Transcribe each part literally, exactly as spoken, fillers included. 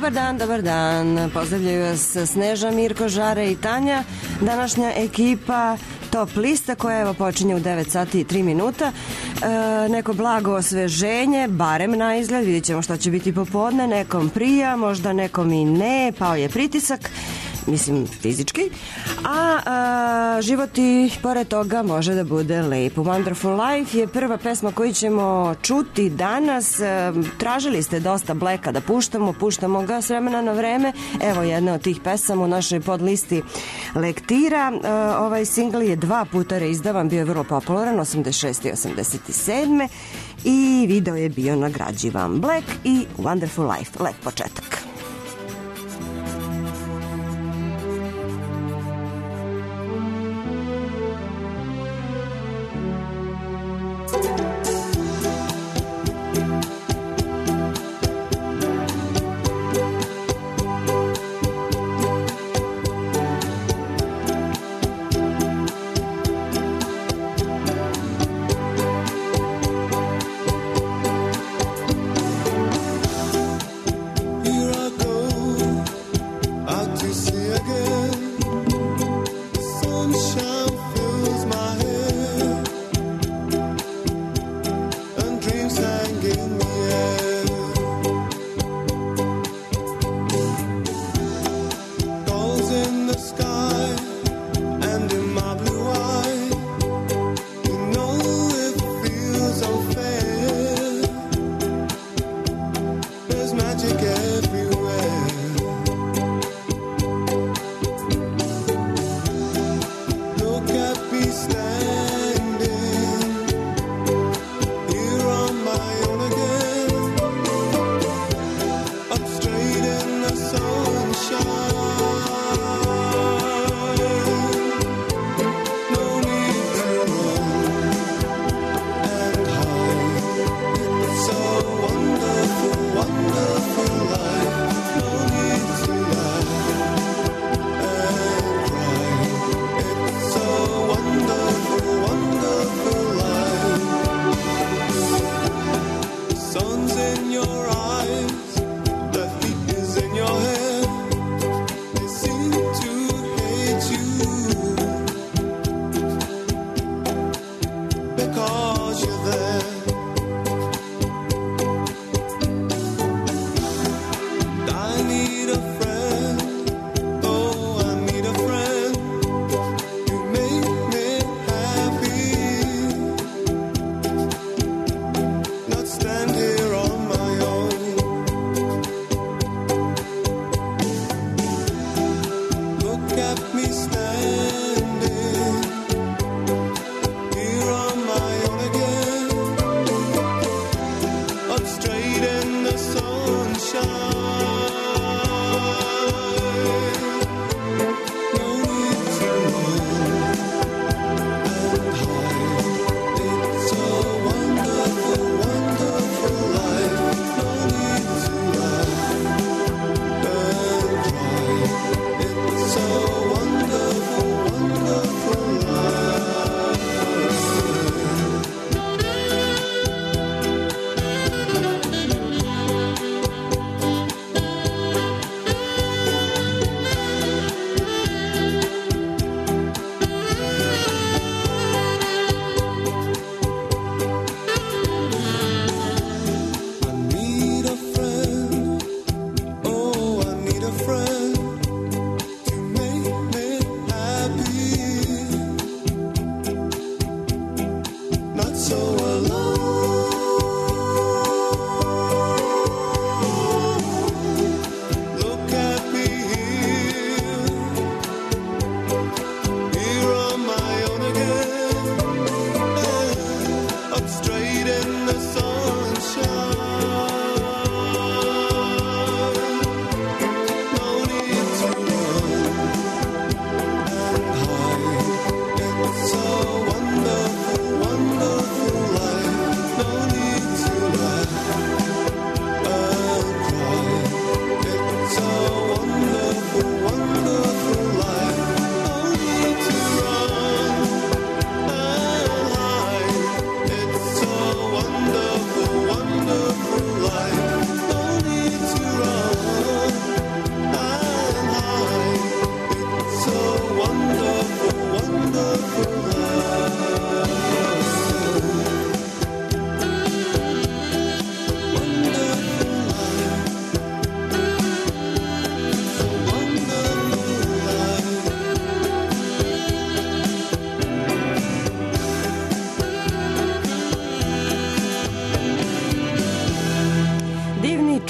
Dobar dan, dobar dan. Pozdravljaju vas Sneža, Mirko, Žare i Tanja. Današnja ekipa Top lista koja evo počinje u devet sati i tri minuta. E, neko blago osveženje, barem na izgled, vidjet ćemo što će biti popodne, nekom prija, možda nekom i ne, pao je pritisak, mislim fizički, a, a život i pored toga može da bude lep. Wonderful Life je prva pesma koju ćemo čuti danas. E, tražili ste dosta Blacka da puštamo, puštamo ga s vremena na vreme. Evo jedna od tih pesama u našoj podlisti lektira. E, ovaj singl je dva puta reizdavan, bio je vrlo popularan, osamdeset šeste i osamdeset sedme i video je bio nagrađivan. Black i Wonderful Life, lep početak. Here I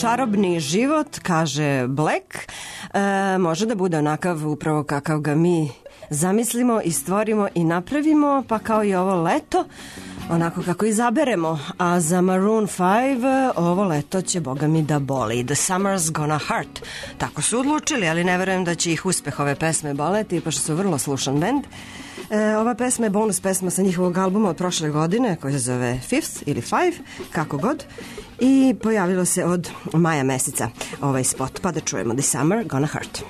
čarobni život, kaže Black, e, može da bude onakav upravo kakav ga mi zamislimo i stvorimo i napravimo, pa kao i ovo leto, onako kako izaberemo. A za Maroon five ovo leto će, boga mi, da boli. The summer's gonna hurt. Tako su odlučili, ali ne verujem da će ih uspeh ove pesme boleti, pošto su vrlo slušan bend. E, ova pesma je bonus pesma sa njihovog albuma od prošle godine, koji se zove Fifth ili Five, kako god, i pojavilo se od maja meseca ovaj spot, pa da čujemo The Summer Gonna Hurt.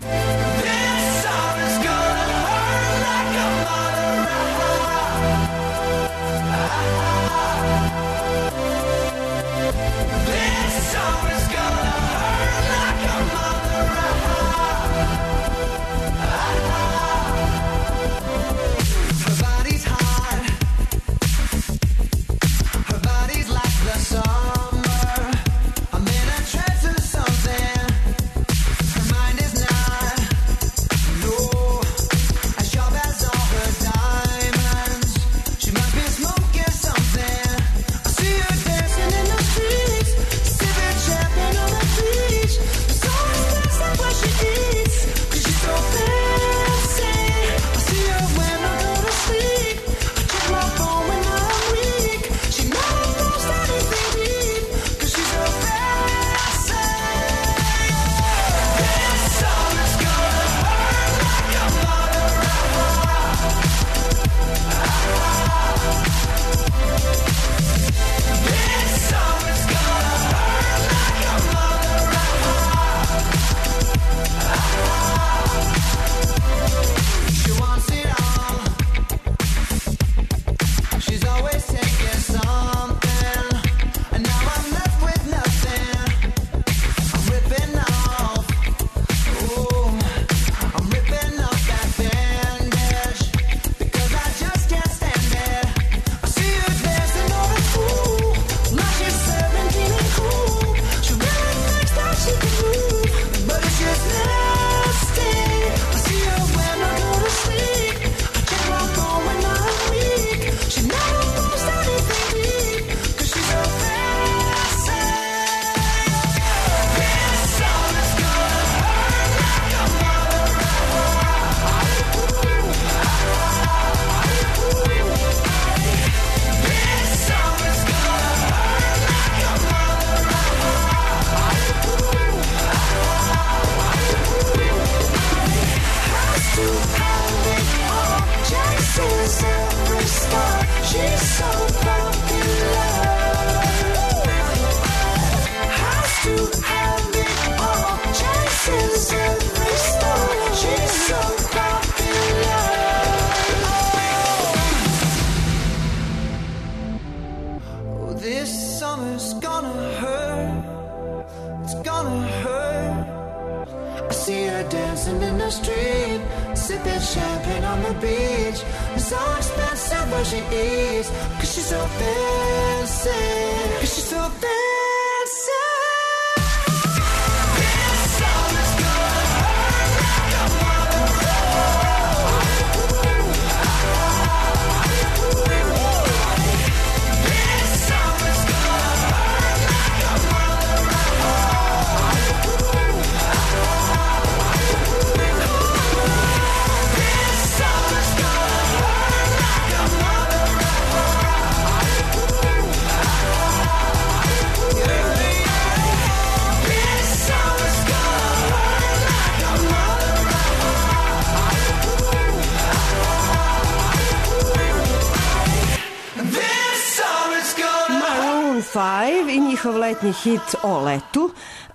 I njihov letnji hit o letu,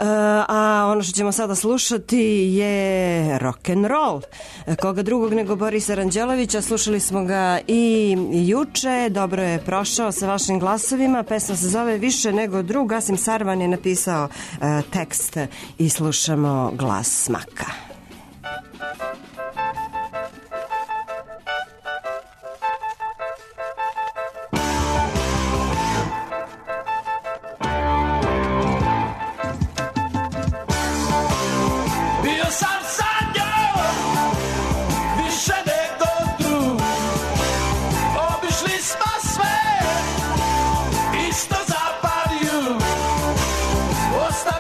a ono što ćemo sada slušati je rock and roll. Koga drugog nego Borisa Ranđelovića, slušali smo ga i juče, dobro je prošao sa vašim glasovima. Pesma se zove Više nego drug, Asim Sarvan je napisao tekst i slušamo glas smaka. Osta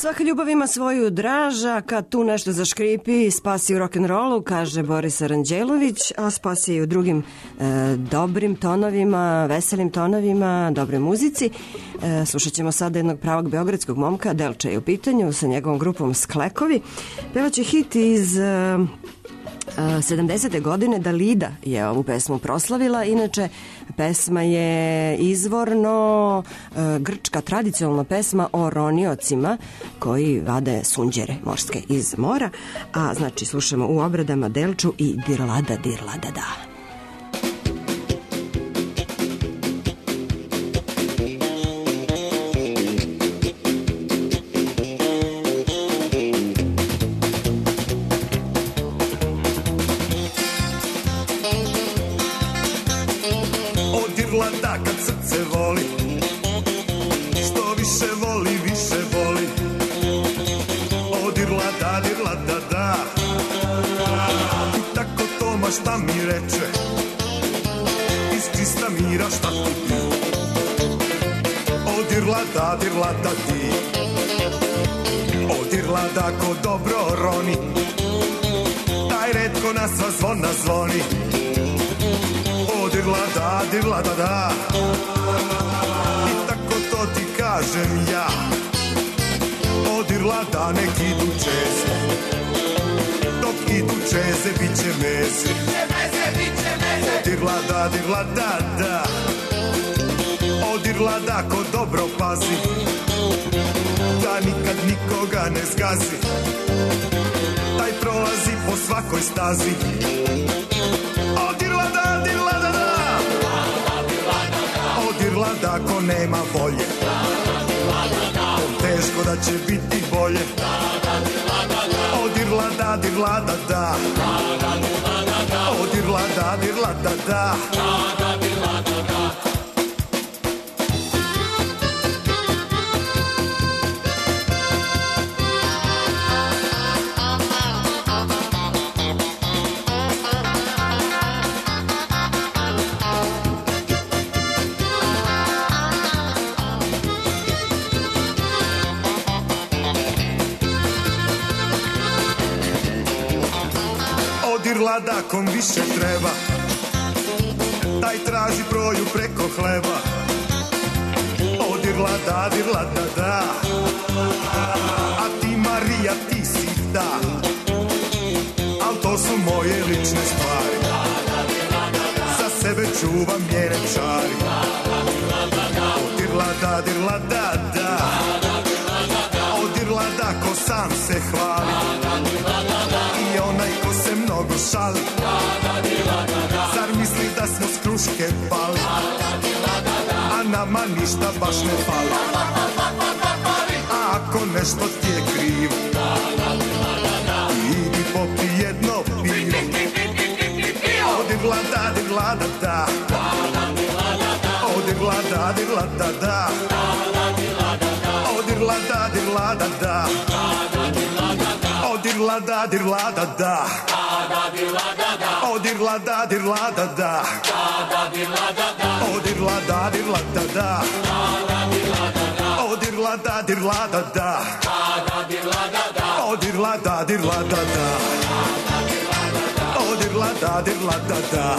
Svaka ljubav ima svoju draža, kad tu nešto zaškripi, spasi u rock'n'rollu, kaže Boris Aranđelović, a spasi i u drugim e, dobrim tonovima, veselim tonovima, dobre muzici. E, slušat ćemo sada jednog pravog beogradskog momka, Delča je u pitanju, sa njegovom grupom Sklekovi. Pevaće hit iz... E, sedamdesete godine. Dalida je ovu pesmu proslavila. Inače, pesma je izvorno e, grčka tradicionalna pesma o roniocima koji vade sunđere morske iz mora. A znači slušamo u obradama Delču i Dirlada, Dirlada, da. Šta mi reče iz čista mira, šta ti ti o dirlada, dirlada ti o dirlada ko dobro roni, taj redko na sva zvona zvoni, o dirlada, dirlada da, i tako to ti kažem ja, o dirlada nek idu čeze, dok idu čeze bit će meze. O dirlada, dirlada, da, o dirlada ko dobro pazi, da nikad nikoga ne zgazi, taj prolazi po svakoj stazi. O dirlada, dirlada, da, o dirlada ko nema volje, teško da će biti bolje. O dirlada, dirlada, da, o dirlada, dirlada, da. Dirlada kom više treba, taj traži broju preko hleba. O dirlada, dirlada, da, a ti Marija ti si da, al to su moje lične stvari, za sebe čuvam njene čari. O dirlada, dirlada, da, o dirlada ko sam se hvali, i onaj ko se mnogo šali, zar misli da smo s kruške pali, a nama ništa baš ne fali. A ako nešto ti je krivo, idi popi jedno pivo. O dirlada, dirlada, da, o dirlada, dirlada, da, o dirlada, dirlada, da, o dirlada, dirlada, da, o dirlada, dirlada, da, o dirlada, dirlada, da, o dirlada, dirlada, da, o dirlada, dirlada, da, o dirlada, dirlada, da,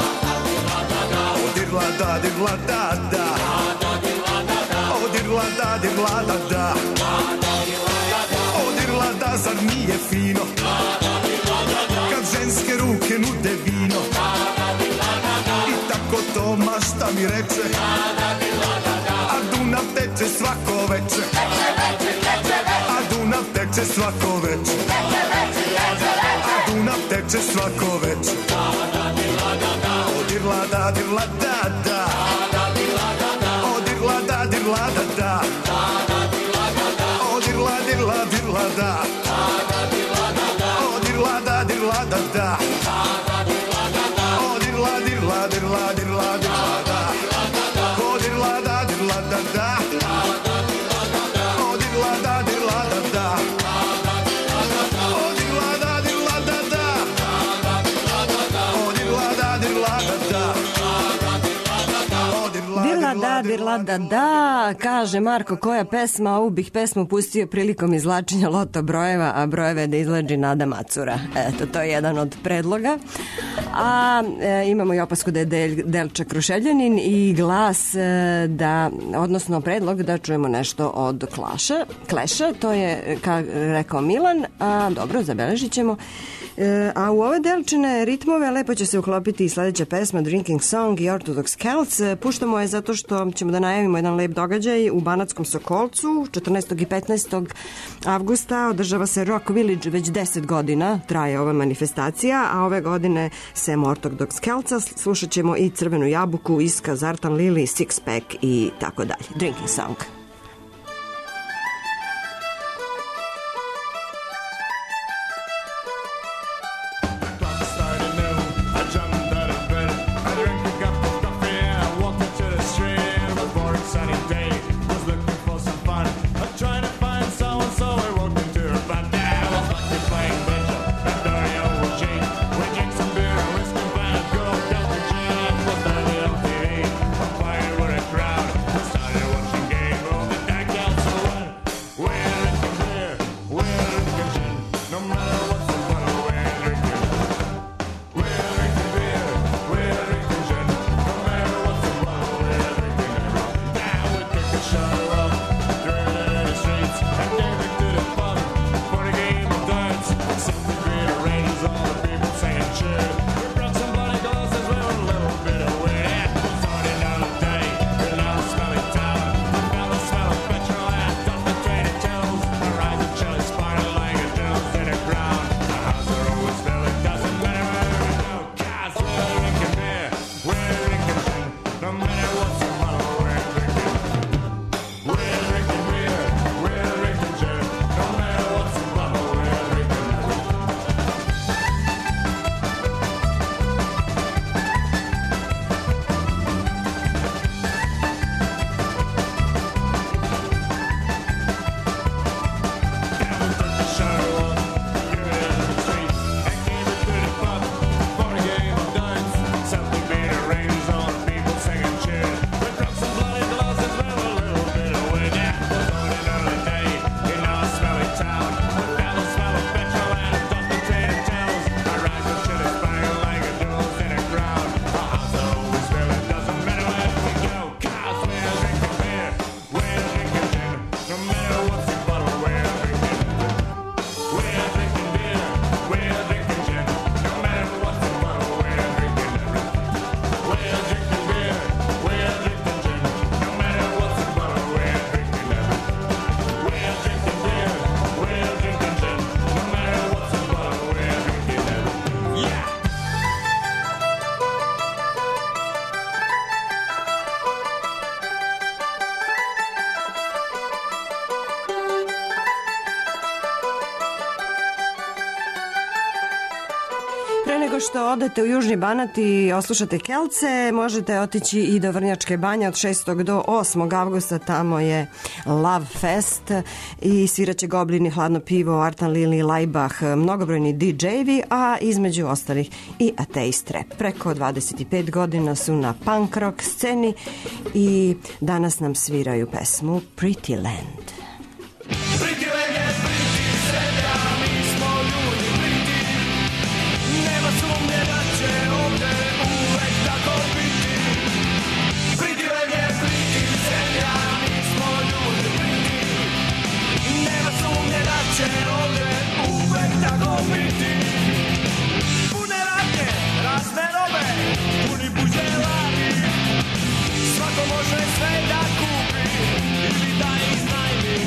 o dirlada, dirlada, da, o dirlada, dirlada, da, o dirlada, zar nije fino kad ženske ruke nude vino, i tako to mašta mi reče, a Dunav teče svako veče, a Dunav teče svako veče, a Dunav teče svako veče. O dirlada, dirlada, da, o dirlada, dirlada, da, o dirlada, dirlada, dirlada, o dirlada, dirlada, da, o dirlada, dirlada, dirlada, dirlada, o dirlada, dirlada, da, o dirlada, dirlada, da, o dirlada, dirlada, da, o dirlada, dirlada, da. dirla da da, kaže Marko, koja pesma, ovu bih pesmu pustio prilikom izlačenja loto brojeva, a brojeve da izlači Nada Macura. Eto, to je jedan od predloga. A e, imamo i opasku da je Del, Delča Kruševljanin i glas e, da, odnosno predlog da čujemo nešto od Klaša, Kleša, to je, kao rekao Milan, a dobro, zabeležit ćemo. E, a u ove Delčine ritmove lepo će se uklopiti i sledeća pesma Drinking Song i Orthodox Celts. Puštamo je zato što ćemo da najavimo jedan lep događaj u Banatskom Sokolcu. četrnaestog i petnaestog avgusta održava se Rock Village, već deset godina traje ova manifestacija, a ove godine sem Orthodox Celtsa slušat ćemo i Crvenu jabuku, Iskaz, Artan Lili, Six Pack i tako dalje. Drinking Song. Što odete u Južni Banat i oslušate Kelce, možete otići i do Vrnjačke banje od šestog do osmog avgusta, tamo je Love Fest i sviraće Goblini, Hladno pivo, Artan Lili, Lajbah, mnogobrojni di džejevi, a između ostalih i Ateist Rap. Preko dvadeset pet godina su na punk rock sceni i danas nam sviraju pesmu Pretty Land. Pretty Land je Pretty zemlja, mi smo ljudi Pretty. Nema sumnje da će ovde uvek tako biti. Pretty Land je Pretty zemlja, mi smo ljudi Pretty. Nema sumnje da će ovde uvek tako biti. Pune radnje, razne robe, puni buđelari. Svako može sve da kupi ili da iznajmi.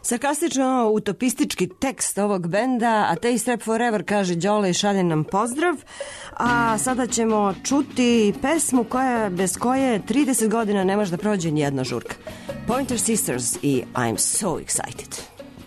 Sarkastično utopistički tekst ovog benda, A Taste Rap Forever, kaže Đole i šalje nam pozdrav. A sada ćemo čuti pesmu koja, bez koje trideset godina ne može da prođe nijedna žurka. Pointer Sisters i I'm So Excited.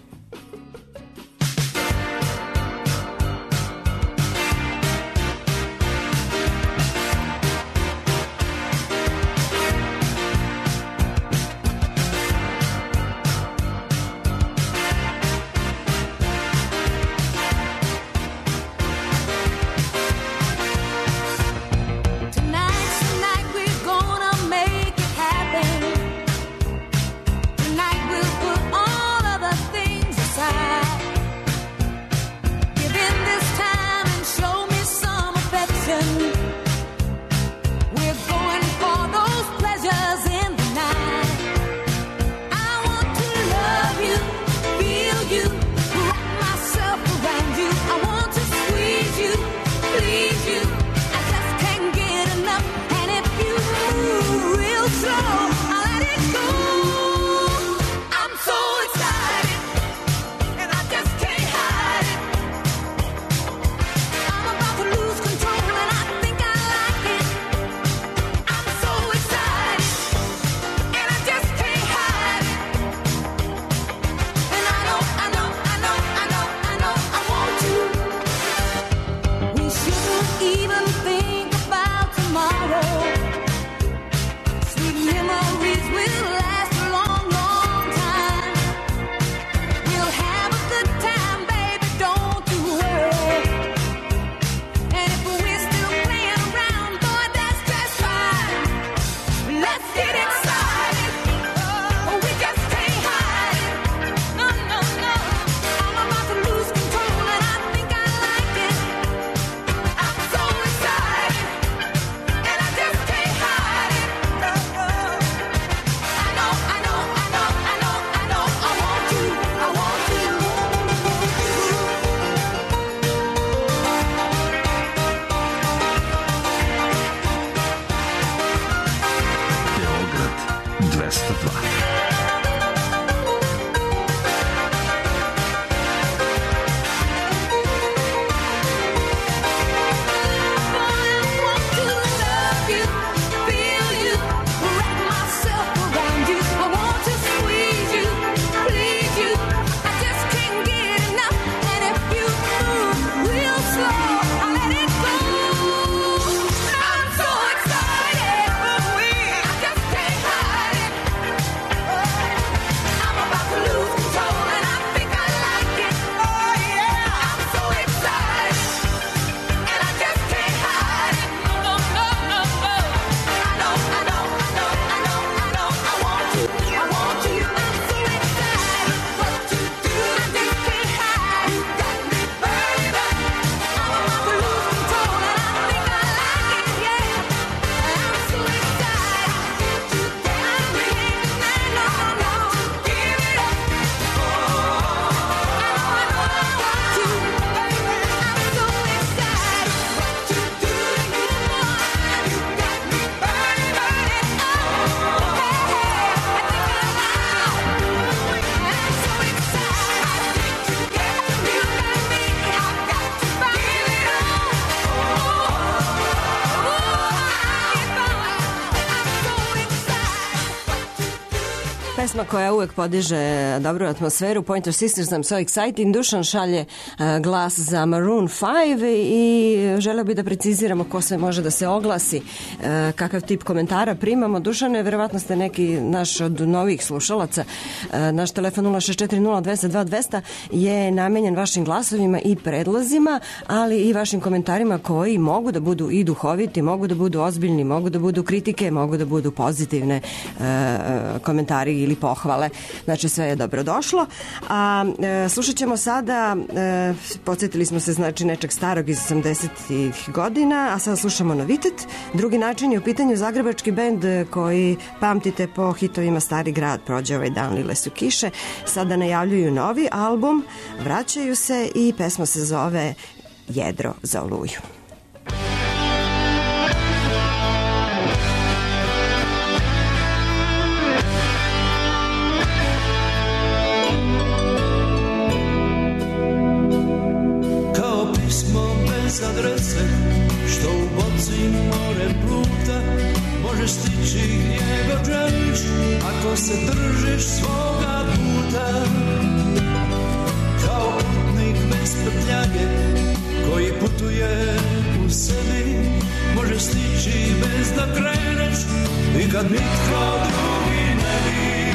Pesma koja uvek podiže dobru atmosferu, Pointer Sisters, I'm So Excited. Dušan šalje uh, glas za Maroon five i želeo bi da preciziramo ko sve može da se oglasi, uh, kakav tip komentara primamo. Dušane, verovatno ste neki naš od novih slušalaca. Uh, naš telefon nula šest četiri nula dva nula dva dva nula je namenjen vašim glasovima i predlozima, ali i vašim komentarima koji mogu da budu i duhoviti, mogu da budu ozbiljni, mogu da budu kritike, mogu da budu pozitivne uh, komentari ili pohvale. Znači sve je dobrodošlo. A e, slušat ćemo sada, e, podsjetili smo se znači nečeg starog iz osamdesetih godina, a sada slušamo novitet. Drugi način je u pitanju zagrebački bend koji pamtite po hitovima Stari grad, Prođe ovaj dan, Lile su kiše. Sada najavljuju novi album, vraćaju se i pesma se zove Jedro za Oluju. adrese, što u boci more pluta, možeš stići gdje god želiš, ako se držiš svoga puta. Kao putnik bez prtljage, koji putuje u sebi, možeš stići bez da kreneš, i kad nitko drugi ne bi.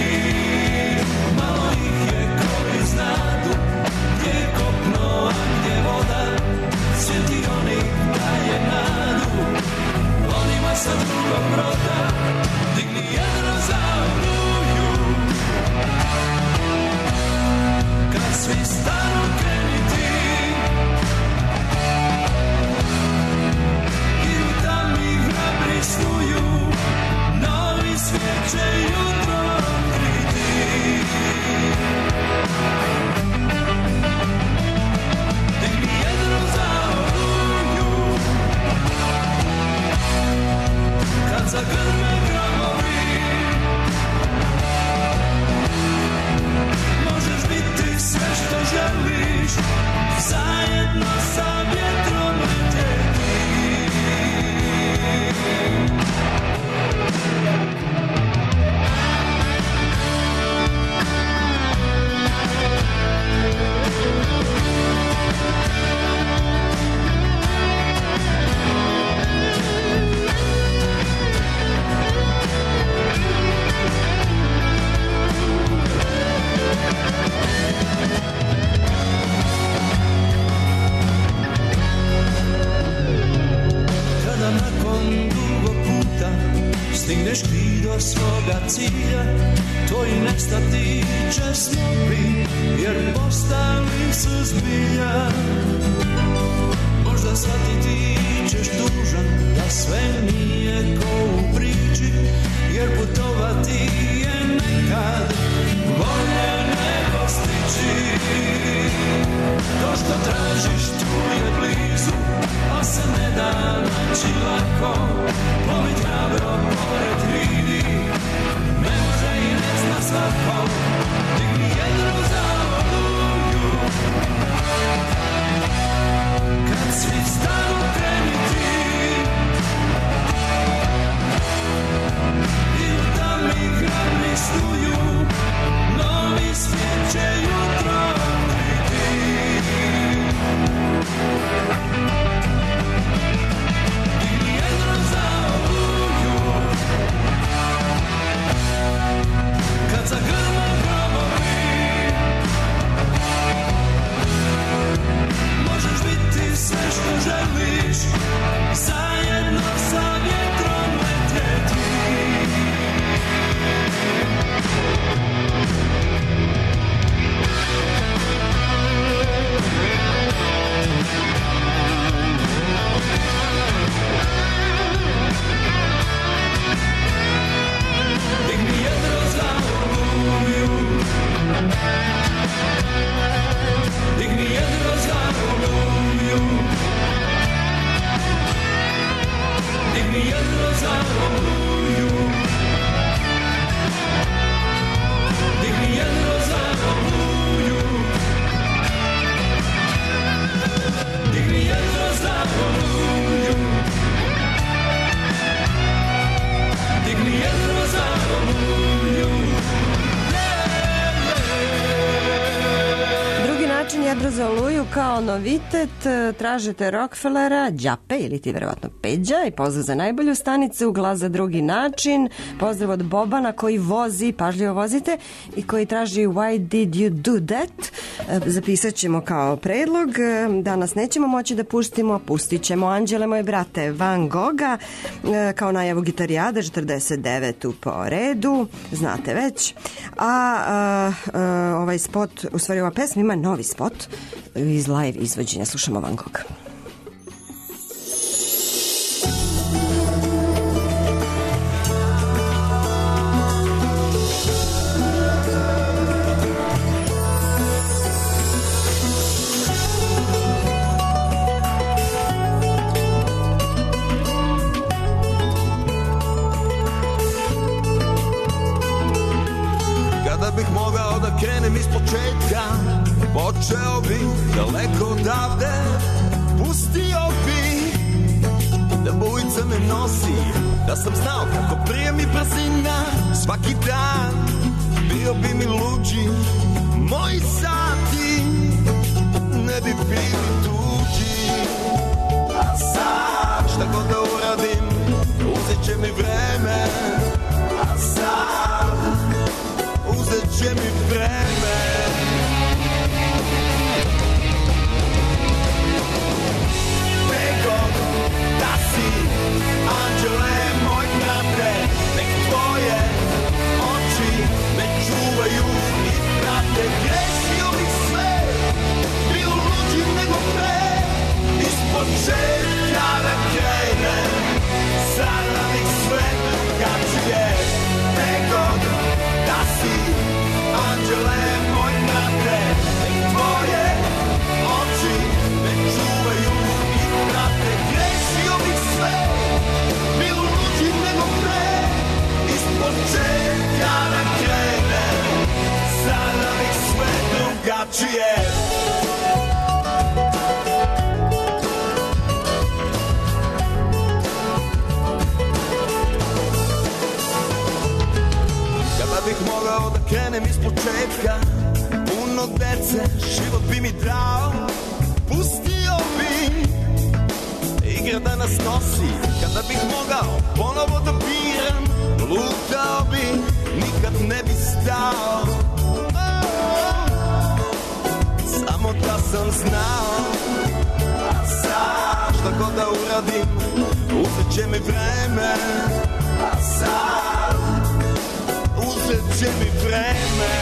Malo ih je koji znadu, gdje je kopno, a gdje voda, svijeti onih daje nadu, onima sa drugog broda, digni jedno za Oluju. Kad svi stanu kreni ti, i u tami hrabri snuju, novi svijet će jutro otkriti. Digni jedno za Oluju, kad zagrme gromovi, možeš biti sve što želiš, zajedno sa vjetrom letjeti. Kada nakon dugog puta stigneš ti do svoga cilja, tvoji nestati će snovi, jer postali su zbilja. Možda shvatiti ćeš dužan da sve nije ko u priči, jer putovati je nekad bolje nego stići. To što tražiš tu je blizu, a se ne da naći lako. Plovit hrabro pored vidi, ne može i ne zna svako. Digni jednu za Oluju, kad svi stanu kreni ti, i u tami hrabri snuju, novi svijet će jutro otkriti. Digni jedno za Oluju, kad zagrme gromovi, možeš biti sve što želiš, zajedno sa vjetrom letjeti. Digni jedno za Oluju, digni jedno za Oluju, digni jedno za Oluju, digni jedno za Oluju, digni jedno za Oluju, digni jedno za Oluju. Drugi način jedro za Oluju kao novitet, tražite Rockefellera, Đape ili ti verovatno Peđa i pozdrav za najbolju stanicu, glas za drugi način, pozdrav od Bobana koji vozi, pažljivo vozite, i koji traži Why did you do that? Zapisat ćemo kao predlog, danas nećemo moći da pustimo, pustit ćemo Anđele moje brate Van Gogha kao najavu gitarijade, četrdeset devetu po redu, znate već, a, a, a ovaj spot, u stvari ova pesma ima novi spot iz live izvođenja, slušamo Van Gogha. krenem iz početka, počeo bih daleko odavde, Pustio bi da bujica me nosi, da sam znao kako prije mi brzina. Svaki dan bio bi mi luđi, moji sati ne bi bili tuđi. A sad šta god da uradim, uzet će mi vreme. A sad uzet će mi vreme. Nego da si, anđele moj brate, nek tvoje oči me čuvaju i prate. Grešio bih sve, bio luđi nego pre, ispočetka da krenem, sada bih sve drugačije. Nego da si, anđele moj brate, nek tvoje oči me čuvaju i prate. Grešio bih sve, bio luđi nego pre, ispočetka da krenem, sada bih sve drugačije. Kada bih mogao da krenem ispočetka, puno dece život bi mi dao. Pustio bi igra da nas nosi. Kada bih mogao ponovo da biram, lutao bi, nikad ne bi stao. Samo da sam znao. A sad šta god da uradim, uzet će mi vreme. A sad uzet će mi vreme.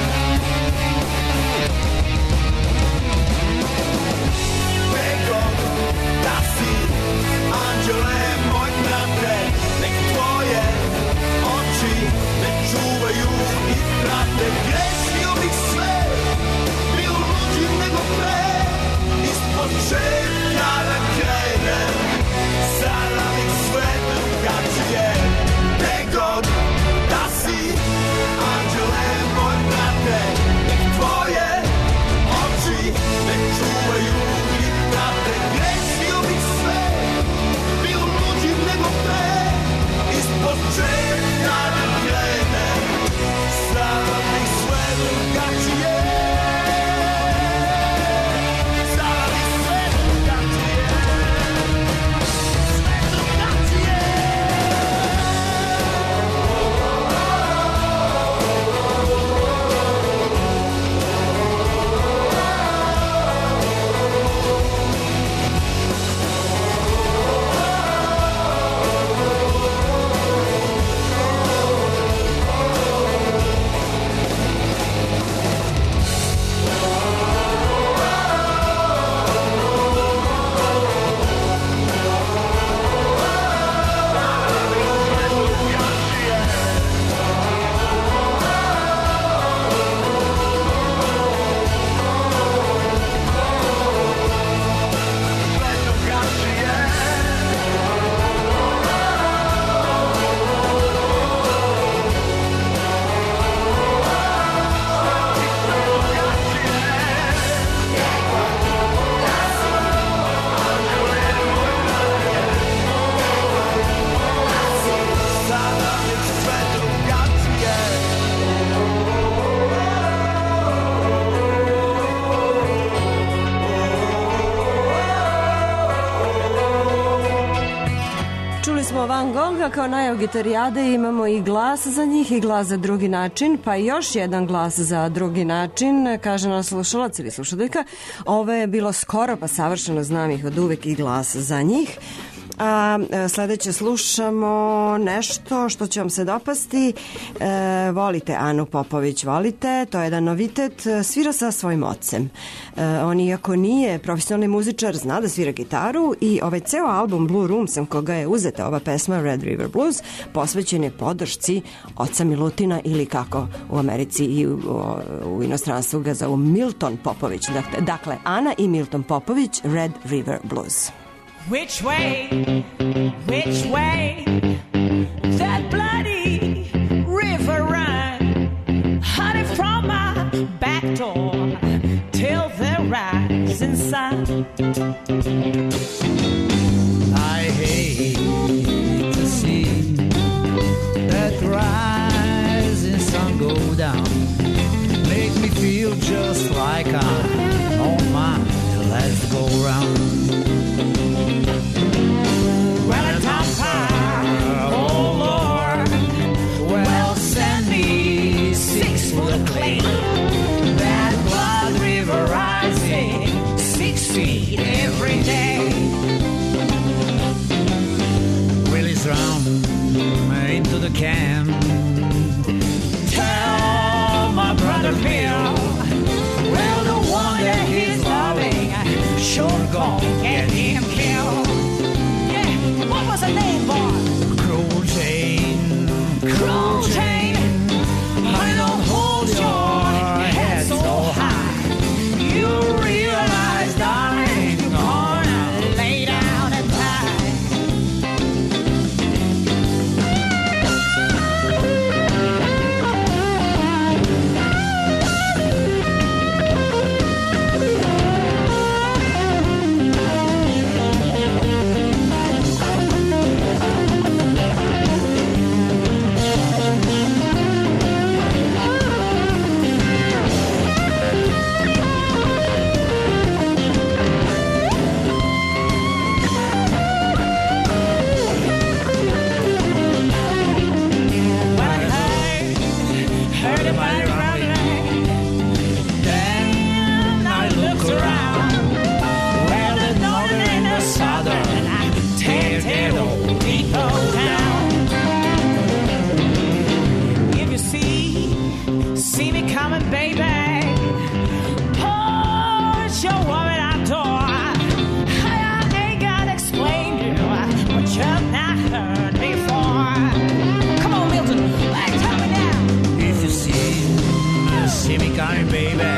Nego da si, anđele moj brate, nek tvoje oči me čuvaju i prate. Grešio bih sve, bio luđi nego pre, ispočetka da krenem, sada bih sve drugačije. Nego da si, anđele moj brate, nek tvoje oči me čuvaju i prate. Grešio bih sve, bio luđi nego pre, ispočetka da krenem, sada bih sve drugačije. Sada bih sve drugačije. Sve drugačije. Van Gonga kao najav gitarijade, imamo i glas za njih i glas za drugi način, pa još jedan glas za drugi način, kaže nas slušalac ili slušateljka. Ovo je bilo skoro, pa savršeno znam ih od uvek i glas za njih. A sledeće slušamo nešto što će vam se dopasti. E, volite Anu Popović, volite, to je jedan novitet, svira sa svojim ocem. E, on iako nije profesionalni muzičar, zna da svira gitaru i ovaj ceo album Blue Room, sam koga je uzeta ova pesma Red River Blues, posvećen je podršci oca Milutina ili kako u Americi i u, u inostranstvu ga zovu Milton Popović. Dakle, dakle, Ana i Milton Popović, Red River Blues. Which way, which way, that bloody river run, honey, from my back door till the right. rising sun. I hate to see that rising sun go down. Make me feel just like I'm on my last go round. Well, a top high, oh Lord, well, send me six foot of clay. That blood river rising six feet every day. Willie's round into the camp. Tell my brother Bill, well, the one that he's loving sure gon' get him killed. Yeah, what was her name, boy? Cruel Jane, Cruel Jane. Honey, don't hold your head so high. You realize, darling, you're gonna lay down and die. See me coming, baby. Push your woman outdoor. I ain't gotta explain to you what you've not heard before. Come on, Milton, let's tell me now. If you see, see me coming, baby.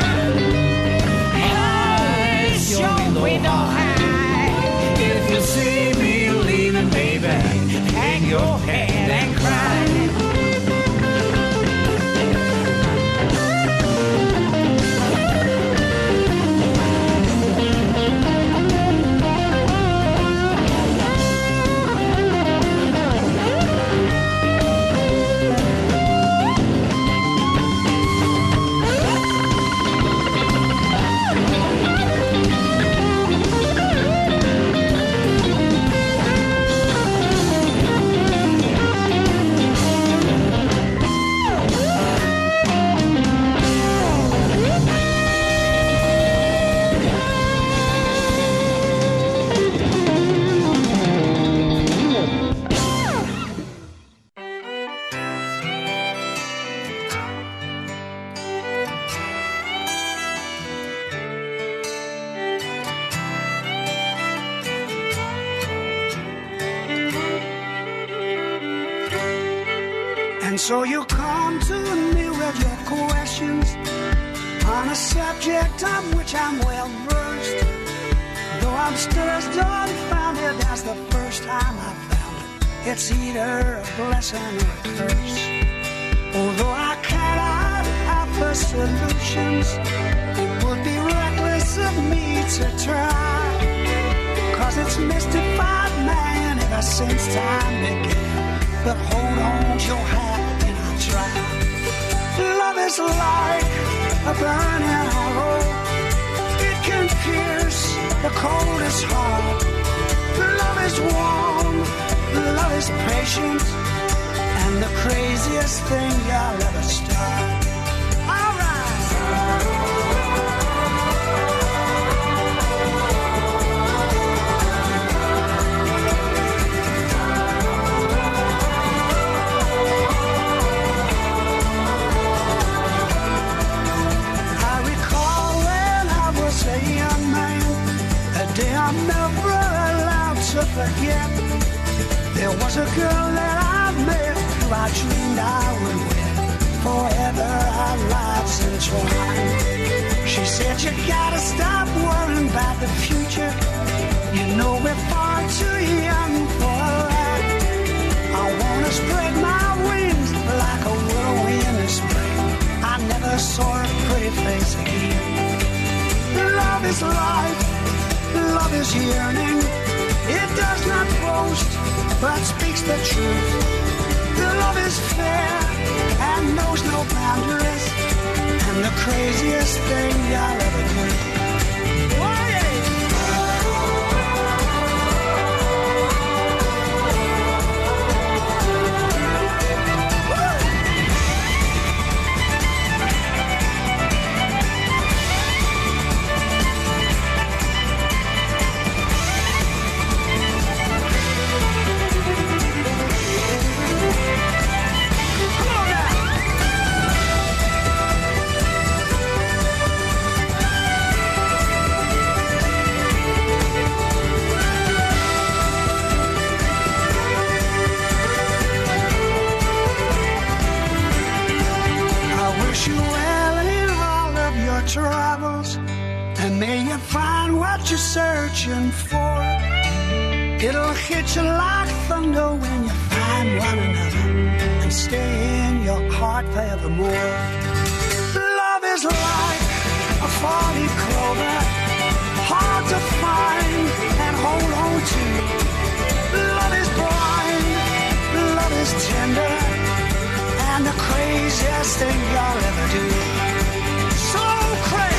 Push your window high. If you see me leaving, baby, hang your head and cry. And so you come to me with your questions on a subject on which I'm well versed. Though I'm still as dumbfounded as the first time I found it, it's either a blessing or a curse. Although I cannot offer solutions, it would be reckless of me to try, 'cause it's mystified man ever since time began. But hold on to your hat and I'll try. Love is like a burning arrow. It can pierce the coldest heart. Love is warm, love is patient, and the craziest thing you'll ever start. All right. I'm never allowed to forget. There was a girl that I met who I dreamed I would win. Forever our lives entwined. She said you gotta stop worrying about the future. You know we're far too young for that. I wanna spread my wings like a willow in the spring. I never saw a pretty face again. Love Love is life, love is yearning. It does not boast, but speaks the truth. The love is fair and knows no boundaries, and the craziest thing I'll ever do. Oh, yeah. Travels, and may you find what you're searching for. It'll hit you like thunder when you find one another and stay in your heart forevermore. Love is like a four-leaf clover, hard to find and hold on to. Love is blind, love is tender, and the craziest thing you'll ever do. So crazy.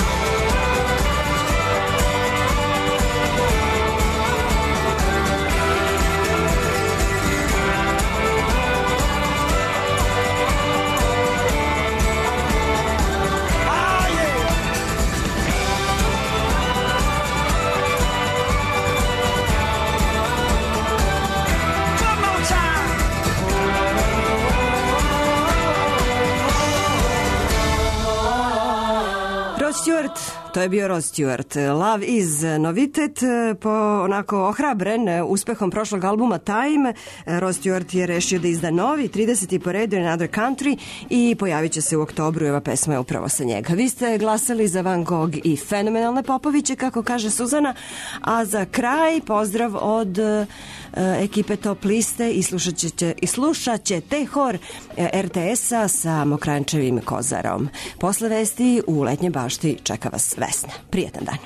Rod Stewart, to je bio Rod Stewart. Love is novitet, po onako ohrabren uspehom prošlog albuma Time. Rod Stewart je rešio da izda novi, trideseti po redu Another Country, i pojavit će se u oktobru. Ova pesma je upravo sa njega. Vi ste glasali za Van Gogh i fenomenalne Popoviće, kako kaže Suzana, a za kraj pozdrav od uh, ekipe Top liste i slušat ćete, i slušat ćete hor R T S-a sa Mokrančevim Kozarom. Posle vesti u Letnjoj bašti čeka vas Vesna. Prijetan dan.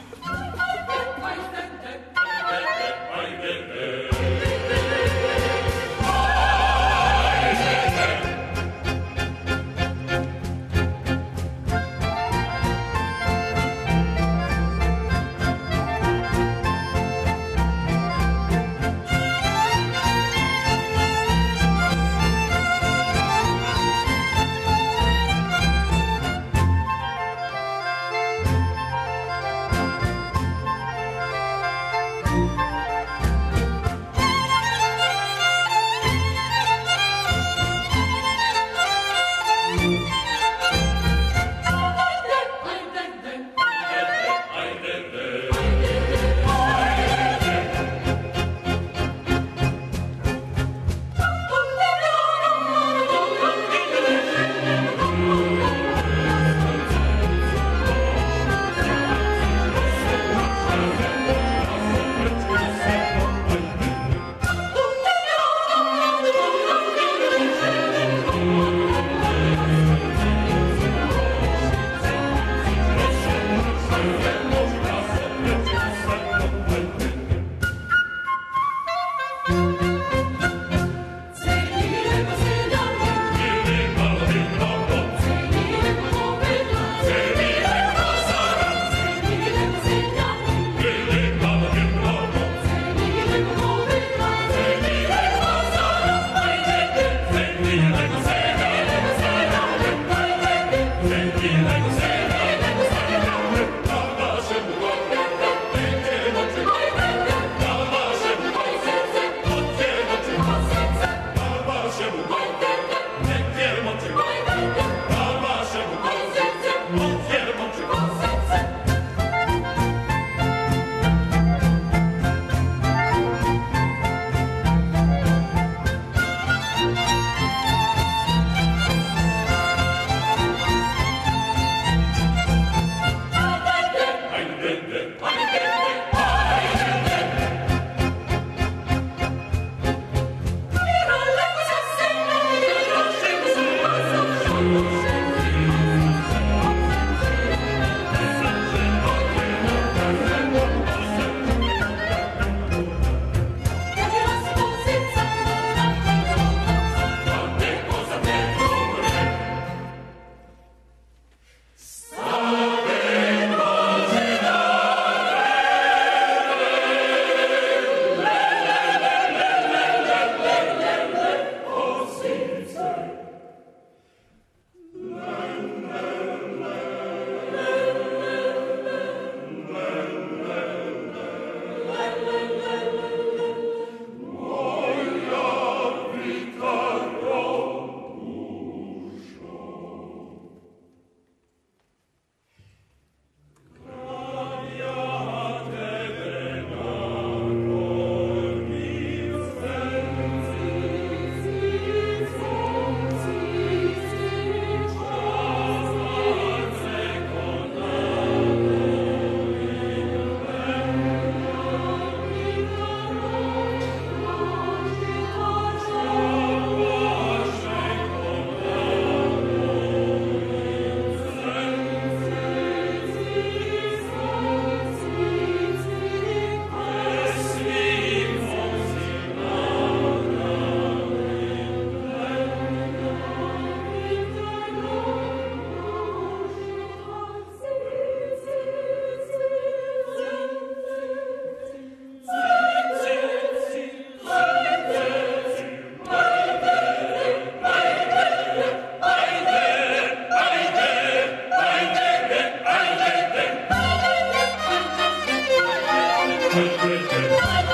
Bye.